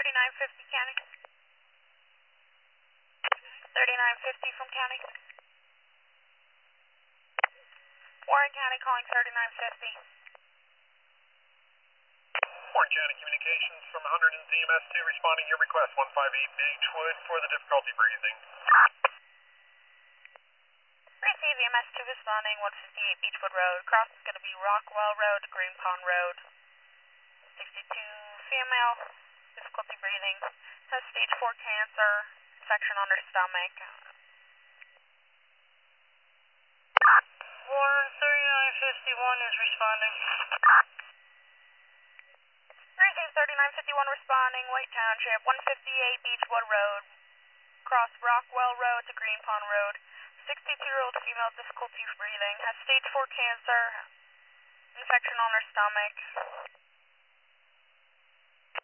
3950 County. 3950 from County. Warren County calling 3950. Warren County Communications from 100 and ZMS2 responding to your request, 158 Beechwood for the difficulty breathing. Receive EMS2 responding, 158 Beechwood Road. Cross is going to be Rockwell Road to Green Pond Road. 62 female, difficulty breathing, has stage 4 cancer, infection on her stomach. Warren 3951 is responding. Receive 3951 responding, White Township, 158 Beechwood Road. Cross Rockwell Road to Green Pond Road. 62-year-old female, difficulty breathing, has stage 4 cancer, infection on her stomach.